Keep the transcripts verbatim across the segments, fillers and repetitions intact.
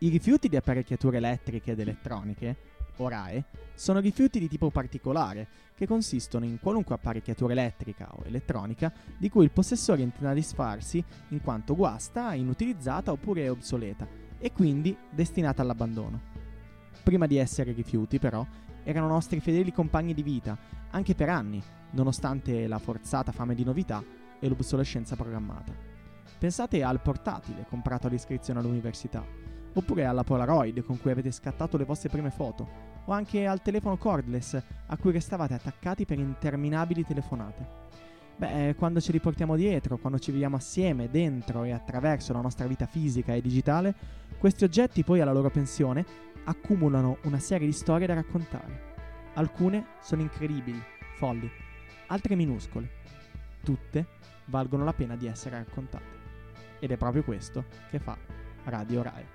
I rifiuti di apparecchiature elettriche ed elettroniche, o R A E, sono rifiuti di tipo particolare, che consistono in qualunque apparecchiatura elettrica o elettronica di cui il possessore intenda disfarsi in quanto guasta, inutilizzata oppure obsoleta, e quindi destinata all'abbandono. Prima di essere rifiuti, però, erano nostri fedeli compagni di vita, anche per anni, nonostante la forzata fame di novità e l'obsolescenza programmata. Pensate al portatile comprato all'iscrizione all'università, oppure alla Polaroid con cui avete scattato le vostre prime foto, o anche al telefono cordless a cui restavate attaccati per interminabili telefonate. Beh, quando ce li portiamo dietro, quando ci viviamo assieme, dentro e attraverso la nostra vita fisica e digitale, questi oggetti poi alla loro pensione accumulano una serie di storie da raccontare. Alcune sono incredibili, folli, altre minuscole. Tutte valgono la pena di essere raccontate. Ed è proprio questo che fa Radio Rai.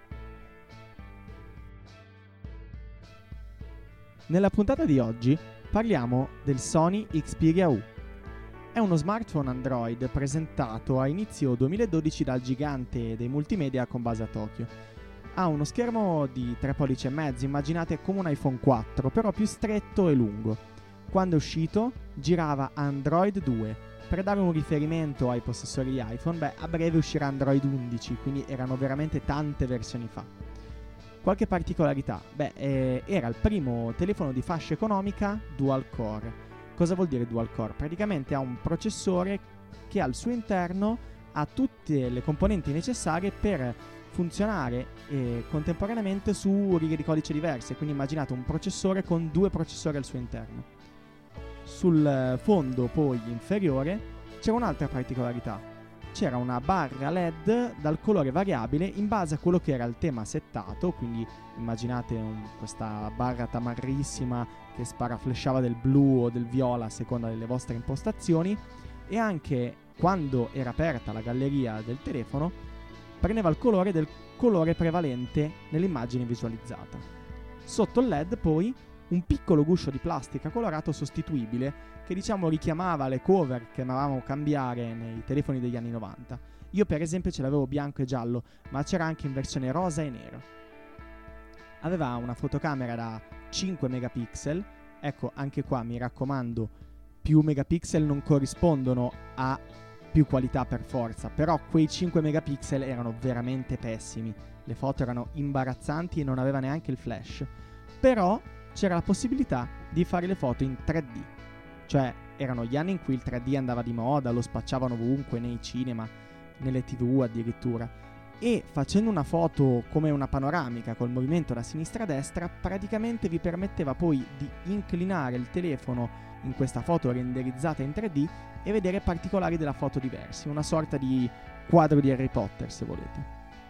Nella puntata di oggi parliamo del Sony Xperia U. È uno smartphone Android presentato a inizio duemiladodici dal gigante dei multimedia con base a Tokyo. Ha uno schermo di tre pollici e mezzo, immaginate come un iPhone quattro, però più stretto e lungo. Quando è uscito girava Android due. Per dare un riferimento ai possessori di iPhone, beh, a breve uscirà Android undici, quindi erano veramente tante versioni fa. Qualche particolarità? Beh, eh, era il primo telefono di fascia economica dual core. Cosa vuol dire dual core? Praticamente ha un processore che al suo interno ha tutte le componenti necessarie per funzionare eh, contemporaneamente su righe di codice diverse, quindi immaginate un processore con due processori al suo interno. Sul fondo poi inferiore c'era un'altra particolarità. C'era una barra L E D dal colore variabile in base a quello che era il tema settato, quindi immaginate un, questa barra tamarrissima che sparaflesciava del blu o del viola a seconda delle vostre impostazioni, e anche quando era aperta la galleria del telefono prendeva il colore del colore prevalente nell'immagine visualizzata. Sotto il L E D poi un piccolo guscio di plastica colorato sostituibile che diciamo richiamava le cover che amavamo cambiare nei telefoni degli anni novanta. Io per esempio ce l'avevo bianco e giallo, ma c'era anche in versione rosa e nera. Aveva una fotocamera da cinque megapixel, ecco anche qua mi raccomando, più megapixel non corrispondono a più qualità per forza, però quei cinque megapixel erano veramente pessimi, le foto erano imbarazzanti e non aveva neanche il flash, però c'era la possibilità di fare le foto in tre D, cioè erano gli anni in cui il tre D andava di moda, lo spacciavano ovunque, nei cinema, nelle tv addirittura, e facendo una foto come una panoramica col movimento da sinistra a destra praticamente vi permetteva poi di inclinare il telefono in questa foto renderizzata in tre D e vedere particolari della foto diversi, una sorta di quadro di Harry Potter se volete.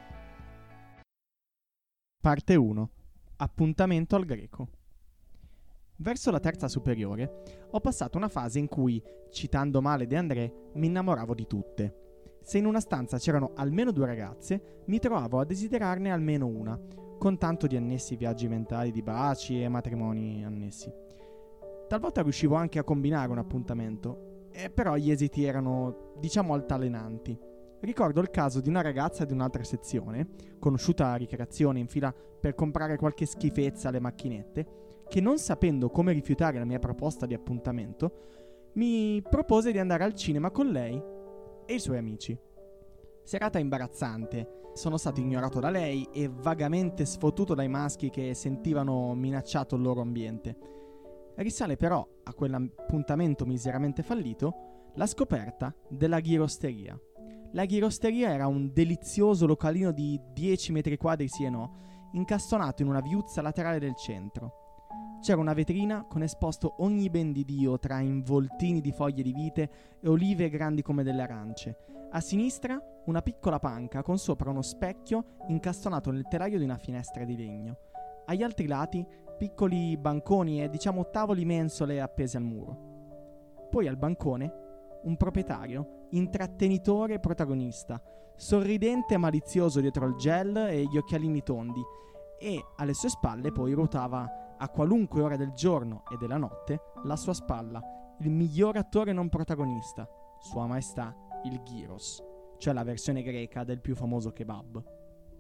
Parte uno. Appuntamento al greco. Verso la terza superiore ho passato una fase in cui, citando male De André, mi innamoravo di tutte. Se in una stanza c'erano almeno due ragazze, mi trovavo a desiderarne almeno una, con tanto di annessi viaggi mentali di baci e matrimoni annessi. Talvolta riuscivo anche a combinare un appuntamento, eh, però gli esiti erano, diciamo, altalenanti. Ricordo il caso di una ragazza di un'altra sezione, conosciuta a ricreazione in fila per comprare qualche schifezza alle macchinette, che non sapendo come rifiutare la mia proposta di appuntamento, mi propose di andare al cinema con lei e i suoi amici. Serata imbarazzante, sono stato ignorato da lei e vagamente sfottuto dai maschi che sentivano minacciato il loro ambiente. Risale però a quell'appuntamento miseramente fallito la scoperta della ghirosteria. La ghirosteria era un delizioso localino di dieci metri quadri sì e no, incastonato in una viuzza laterale del centro. C'era una vetrina con esposto ogni ben di Dio tra involtini di foglie di vite e olive grandi come delle arance. A sinistra una piccola panca con sopra uno specchio incastonato nel telaio di una finestra di legno. Agli altri lati piccoli banconi e diciamo tavoli mensole appesi al muro. Poi al bancone un proprietario, intrattenitore e protagonista, sorridente e malizioso dietro il gel e gli occhialini tondi, e alle sue spalle poi ruotava a qualunque ora del giorno e della notte la sua spalla, il miglior attore non protagonista, Sua Maestà il Gyros, cioè la versione greca del più famoso kebab.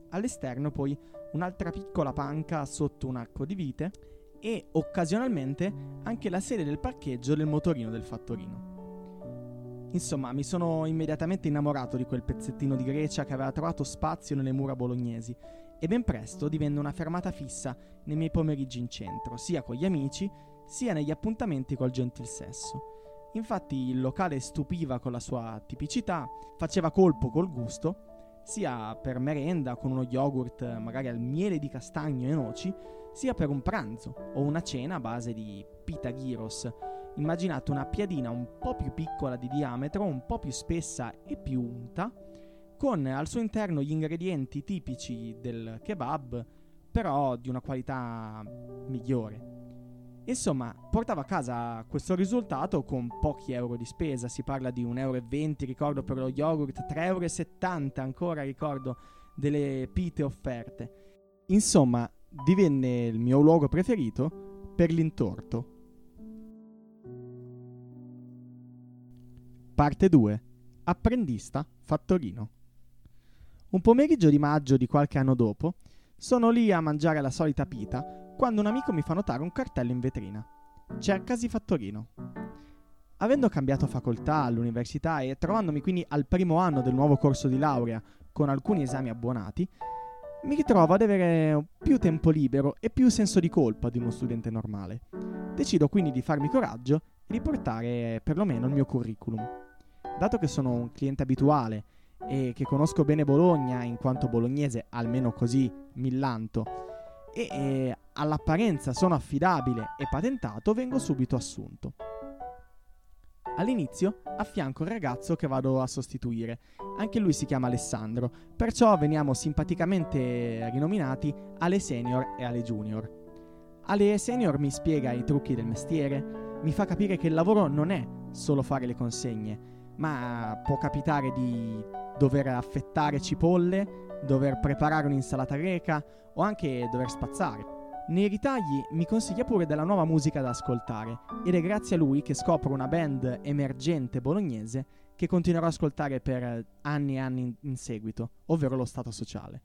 All'esterno poi un'altra piccola panca sotto un arco di vite e occasionalmente anche la sede del parcheggio del motorino del fattorino. Insomma, mi sono immediatamente innamorato di quel pezzettino di Grecia che aveva trovato spazio nelle mura bolognesi e ben presto divenne una fermata fissa nei miei pomeriggi in centro, sia con gli amici sia negli appuntamenti col gentil sesso. Infatti il locale stupiva con la sua tipicità, faceva colpo col gusto, sia per merenda con uno yogurt magari al miele di castagno e noci, sia per un pranzo o una cena a base di pita gyros. Immaginate una piadina un po' più piccola di diametro, un po' più spessa e più unta, con al suo interno gli ingredienti tipici del kebab, però di una qualità migliore. Insomma, portava a casa questo risultato con pochi euro di spesa, si parla di un euro e venti, ricordo, per lo yogurt, tre euro e settanta ancora, ricordo, delle pite offerte. Insomma, divenne il mio luogo preferito per l'intorto. Parte due. Apprendista fattorino. Un pomeriggio di maggio di qualche anno dopo, sono lì a mangiare la solita pita quando un amico mi fa notare un cartello in vetrina. Cercasi fattorino. Avendo cambiato facoltà all'università e trovandomi quindi al primo anno del nuovo corso di laurea con alcuni esami abbonati, mi ritrovo ad avere più tempo libero e più senso di colpa di uno studente normale. Decido quindi di farmi coraggio e di portare perlomeno il mio curriculum. Dato che sono un cliente abituale e che conosco bene Bologna in quanto bolognese, almeno così millanto, e, e all'apparenza sono affidabile e patentato, vengo subito assunto. All'inizio affianco il ragazzo che vado a sostituire, anche lui si chiama Alessandro, perciò veniamo simpaticamente rinominati Ale Senior e Ale Junior. Ale Senior mi spiega i trucchi del mestiere, mi fa capire che il lavoro non è solo fare le consegne, ma può capitare di dover affettare cipolle, dover preparare un'insalata greca o anche dover spazzare. Nei ritagli mi consiglia pure della nuova musica da ascoltare ed è grazie a lui che scopro una band emergente bolognese che continuerò ad ascoltare per anni e anni in seguito, ovvero lo Stato Sociale.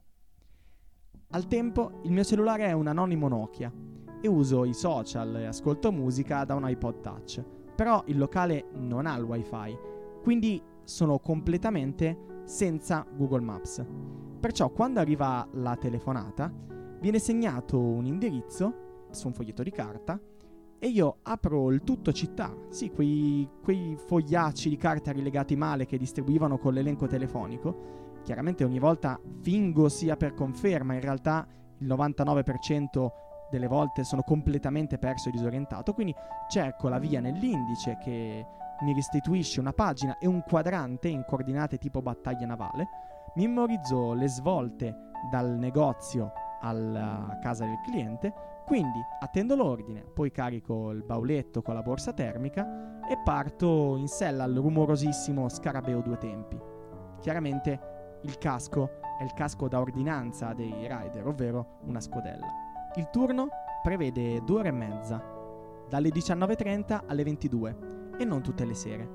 Al tempo il mio cellulare è un anonimo Nokia e uso i social e ascolto musica da un iPod Touch, però il locale non ha il wifi, quindi sono completamente senza Google Maps. Perciò quando arriva la telefonata viene segnato un indirizzo su un foglietto di carta e io apro il Tutto Città, sì, quei, quei fogliacci di carta rilegati male che distribuivano con l'elenco telefonico. Chiaramente ogni volta fingo sia per conferma, in realtà il novantanove per cento delle volte sono completamente perso e disorientato, quindi cerco la via nell'indice che mi restituisce una pagina e un quadrante in coordinate tipo battaglia navale, memorizzo le svolte dal negozio alla casa del cliente, quindi attendo l'ordine, poi carico il bauletto con la borsa termica e parto in sella al rumorosissimo scarabeo due tempi. Chiaramente il casco è il casco da ordinanza dei rider, ovvero una scodella. Il turno prevede due ore e mezza, dalle diciannove e trenta alle ventidue, e non tutte le sere.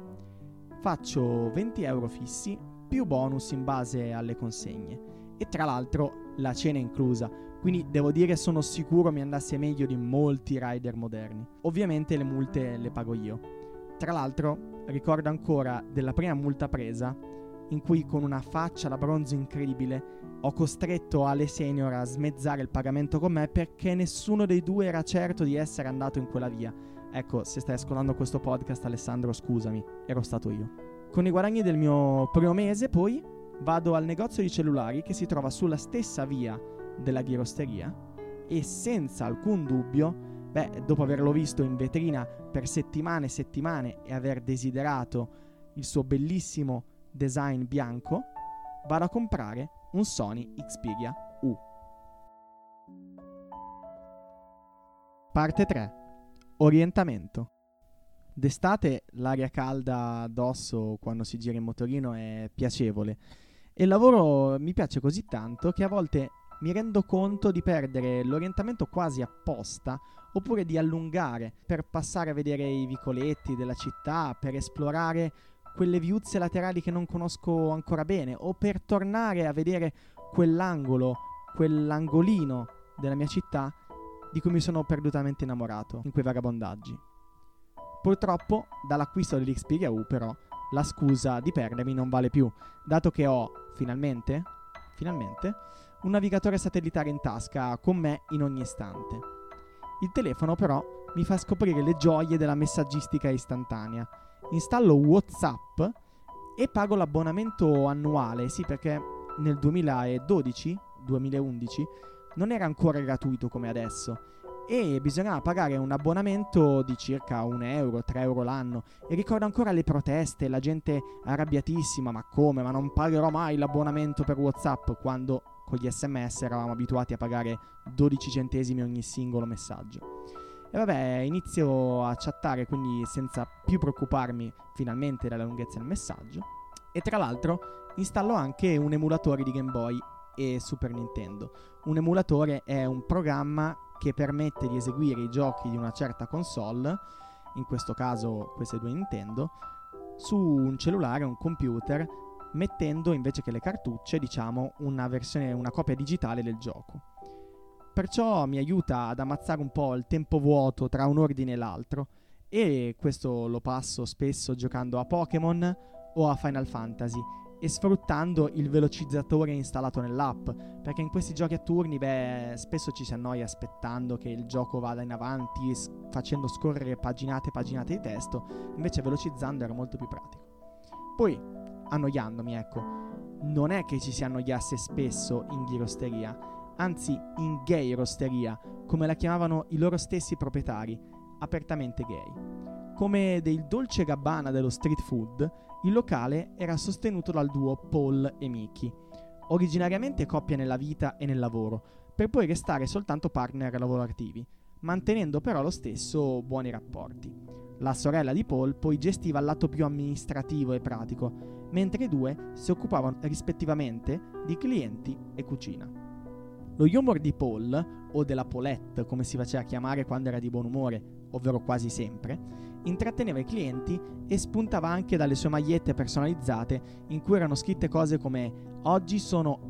Faccio venti euro fissi più bonus in base alle consegne e tra l'altro la cena è inclusa, quindi devo dire sono sicuro mi andasse meglio di molti rider moderni. Ovviamente le multe le pago io. Tra l'altro ricordo ancora della prima multa presa in cui con una faccia da bronzo incredibile ho costretto Ale Senior a smezzare il pagamento con me perché nessuno dei due era certo di essere andato in quella via. Ecco, se stai ascoltando questo podcast, Alessandro, scusami, ero stato io. Con i guadagni del mio primo mese, poi, vado al negozio di cellulari che si trova sulla stessa via della ghirosteria e senza alcun dubbio, beh, dopo averlo visto in vetrina per settimane e settimane e aver desiderato il suo bellissimo design bianco, vado a comprare un Sony Xperia U. Parte tre. Orientamento. D'estate l'aria calda addosso quando si gira in motorino è piacevole e il lavoro mi piace così tanto che a volte mi rendo conto di perdere l'orientamento quasi apposta oppure di allungare per passare a vedere i vicoletti della città, per esplorare quelle viuzze laterali che non conosco ancora bene o per tornare a vedere quell'angolo, quell'angolino della mia città di cui mi sono perdutamente innamorato in quei vagabondaggi. Purtroppo dall'acquisto dell'Xperia U però la scusa di perdermi non vale più, dato che ho finalmente, finalmente, un navigatore satellitare in tasca con me in ogni istante. Il telefono però mi fa scoprire le gioie della messaggistica istantanea. Installo WhatsApp e pago l'abbonamento annuale, sì, perché nel duemiladodici duemilaundici non era ancora gratuito come adesso e bisognava pagare un abbonamento di circa un euro, tre euro l'anno. E ricordo ancora le proteste, la gente arrabbiatissima: ma come, ma non pagherò mai l'abbonamento per WhatsApp, quando con gli sms eravamo abituati a pagare dodici centesimi ogni singolo messaggio. E vabbè, inizio a chattare quindi senza più preoccuparmi finalmente della lunghezza del messaggio, e tra l'altro installo anche un emulatore di Game Boy e Super Nintendo. Un emulatore è un programma che permette di eseguire i giochi di una certa console, in questo caso queste due Nintendo, su un cellulare o un computer, mettendo invece che le cartucce, diciamo, una versione, una copia digitale del gioco. Perciò mi aiuta ad ammazzare un po' il tempo vuoto tra un ordine e l'altro, e questo lo passo spesso giocando a Pokémon o a Final Fantasy e sfruttando il velocizzatore installato nell'app, perché in questi giochi a turni, beh, spesso ci si annoia aspettando che il gioco vada in avanti, s- facendo scorrere paginate e paginate di testo. Invece velocizzando era molto più pratico. Poi, annoiandomi, ecco, non è che ci si annoiasse spesso in ghirosteria, anzi in gayrosteria, come la chiamavano i loro stessi proprietari, apertamente gay. Come del Dolce Gabbana dello street food, il locale era sostenuto dal duo Paul e Mickey, originariamente coppia nella vita e nel lavoro, per poi restare soltanto partner lavorativi, mantenendo però lo stesso buoni rapporti. La sorella di Paul poi gestiva il lato più amministrativo e pratico, mentre i due si occupavano rispettivamente di clienti e cucina. Lo humor di Paul, o della Paulette come si faceva chiamare quando era di buon umore, ovvero quasi sempre, intratteneva i clienti e spuntava anche dalle sue magliette personalizzate in cui erano scritte cose come "Oggi sono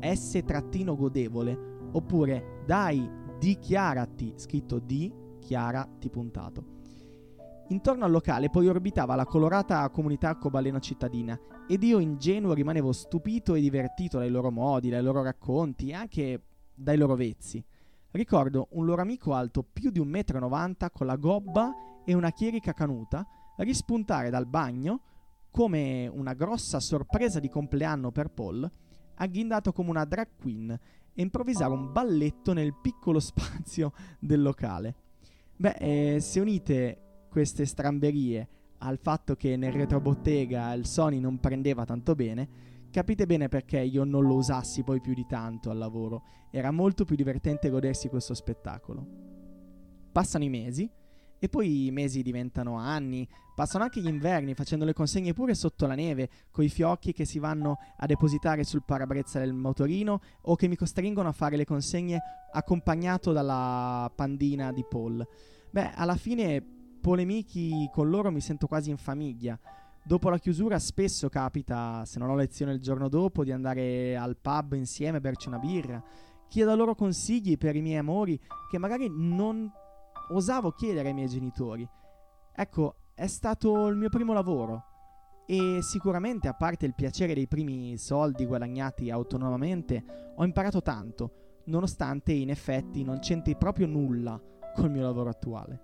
S-godevole" oppure "Dai, dichiarati", scritto D, chiara, T puntato. Intorno al locale poi orbitava la colorata comunità arcobaleno cittadina ed io ingenuo rimanevo stupito e divertito dai loro modi, dai loro racconti e anche dai loro vezzi. Ricordo un loro amico alto più di un metro e novanta con la gobba e una chierica canuta rispuntare dal bagno come una grossa sorpresa di compleanno per Paul, agghindato come una drag queen, e improvvisare un balletto nel piccolo spazio del locale. Beh, eh, se unite queste stramberie al fatto che nel retrobottega il Sony non prendeva tanto bene, capite bene perché io non lo usassi poi più di tanto al lavoro. Era molto più divertente godersi questo spettacolo. Passano i mesi e poi i mesi diventano anni, passano anche gli inverni facendo le consegne pure sotto la neve, coi fiocchi che si vanno a depositare sul parabrezza del motorino o che mi costringono a fare le consegne accompagnato dalla pandina di Paul. Beh, alla fine polemichi con loro mi sento quasi in famiglia. Dopo la chiusura spesso capita, se non ho lezione il giorno dopo, di andare al pub insieme a berci una birra. Chiedo loro consigli per i miei amori che magari non osavo chiedere ai miei genitori. Ecco, è stato il mio primo lavoro e sicuramente, a parte il piacere dei primi soldi guadagnati autonomamente, ho imparato tanto, nonostante in effetti non c'entri proprio nulla col mio lavoro attuale.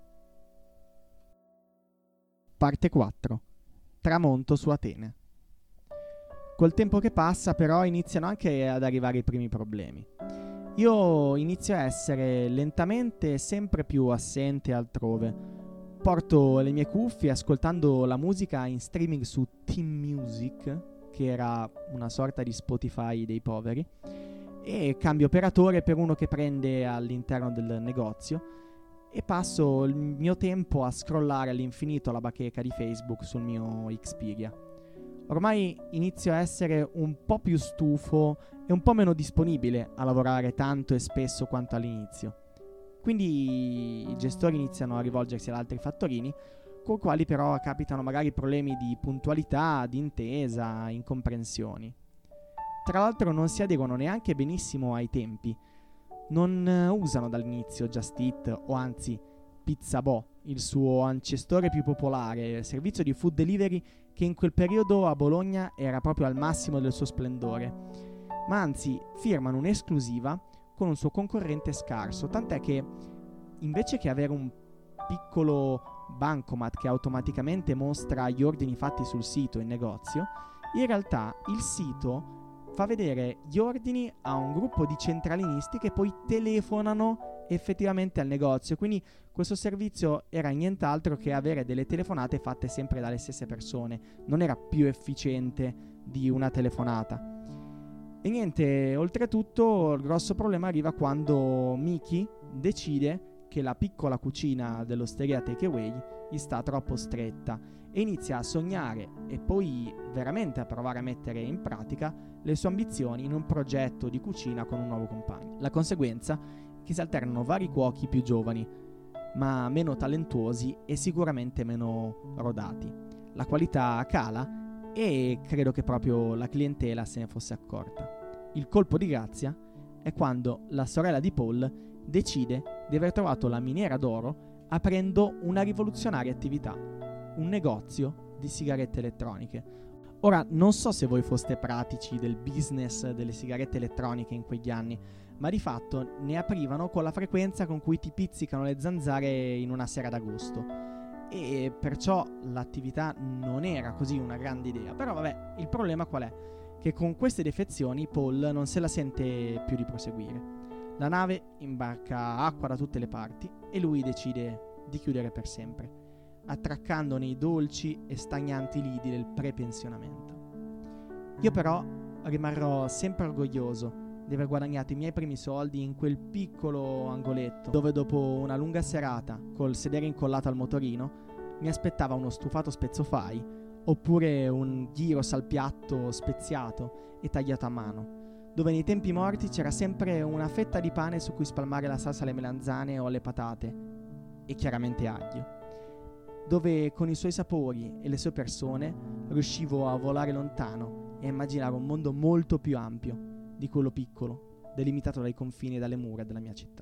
Parte quattro. Tramonto su Atene. Col tempo che passa però iniziano anche ad arrivare i primi problemi. Io inizio a essere lentamente sempre più assente altrove. Porto le mie cuffie ascoltando la musica in streaming su Team Music, che era una sorta di Spotify dei poveri, e cambio operatore per uno che prende all'interno del negozio e passo il mio tempo a scrollare all'infinito la bacheca di Facebook sul mio Xperia. Ormai inizio a essere un po' più stufo e un po' meno disponibile a lavorare tanto e spesso quanto all'inizio. Quindi i gestori iniziano a rivolgersi ad altri fattorini, con i quali però capitano magari problemi di puntualità, di intesa, incomprensioni. tra l'altro non si adeguano neanche benissimo ai tempi. Non uh, usano dall'inizio Just Eat o anzi Pizzabò, il suo ancestore più popolare, servizio di food delivery che in quel periodo a Bologna era proprio al massimo del suo splendore, ma anzi firmano un'esclusiva con un suo concorrente scarso, tant'è che invece che avere un piccolo bancomat che automaticamente mostra gli ordini fatti sul sito in negozio, in realtà il sito fa vedere gli ordini a un gruppo di centralinisti che poi telefonano effettivamente al negozio. Quindi questo servizio era nient'altro che avere delle telefonate fatte sempre dalle stesse persone, non era più efficiente di una telefonata. E niente, oltretutto il grosso problema arriva quando Miki decide che la piccola cucina dell'osteria Takeaway gli sta troppo stretta e inizia a sognare e poi veramente a provare a mettere in pratica le sue ambizioni in un progetto di cucina con un nuovo compagno. La conseguenza è che si alternano vari cuochi più giovani, ma meno talentuosi e sicuramente meno rodati. La qualità cala e credo che proprio la clientela se ne fosse accorta. Il colpo di grazia è quando la sorella di Paul decide di aver trovato la miniera d'oro aprendo una rivoluzionaria attività, un negozio di sigarette elettroniche. Ora, non so se voi foste pratici del business delle sigarette elettroniche in quegli anni, ma di fatto ne aprivano con la frequenza con cui ti pizzicano le zanzare in una sera d'agosto. E perciò l'attività non era così una grande idea. Però vabbè, il problema qual è? Che con queste defezioni Paul non se la sente più di proseguire. La nave imbarca acqua da tutte le parti e lui decide di chiudere per sempre, attraccando nei dolci e stagnanti lidi del prepensionamento. Io però rimarrò sempre orgoglioso di aver guadagnato i miei primi soldi in quel piccolo angoletto dove dopo una lunga serata col sedere incollato al motorino mi aspettava uno stufato spezzofai oppure un gyros al piatto speziato e tagliato a mano, dove nei tempi morti c'era sempre una fetta di pane su cui spalmare la salsa alle melanzane o alle patate e chiaramente aglio, dove con i suoi sapori e le sue persone riuscivo a volare lontano e a immaginare un mondo molto più ampio di quello piccolo, delimitato dai confini e dalle mura della mia città.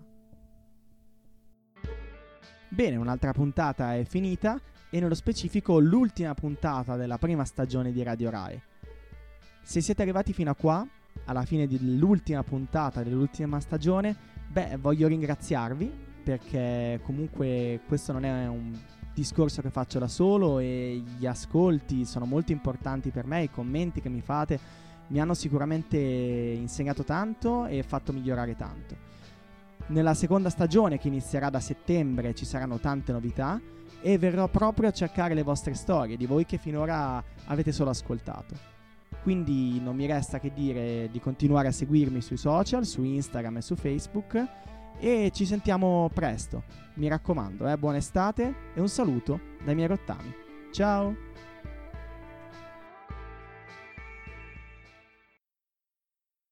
Bene, un'altra puntata è finita e nello specifico l'ultima puntata della prima stagione di Radio Rai. Se siete arrivati fino a qua, alla fine dell'ultima puntata dell'ultima stagione, beh, voglio ringraziarvi perché comunque questo non è un discorso che faccio da solo e gli ascolti sono molto importanti per me, i commenti che mi fate mi hanno sicuramente insegnato tanto e fatto migliorare tanto. Nella seconda stagione, che inizierà da settembre, ci saranno tante novità e verrò proprio a cercare le vostre storie, di voi che finora avete solo ascoltato. Quindi non mi resta che dire di continuare a seguirmi sui social, su Instagram e su Facebook e ci sentiamo presto. Mi raccomando, eh, buona estate e un saluto dai miei rottami. Ciao!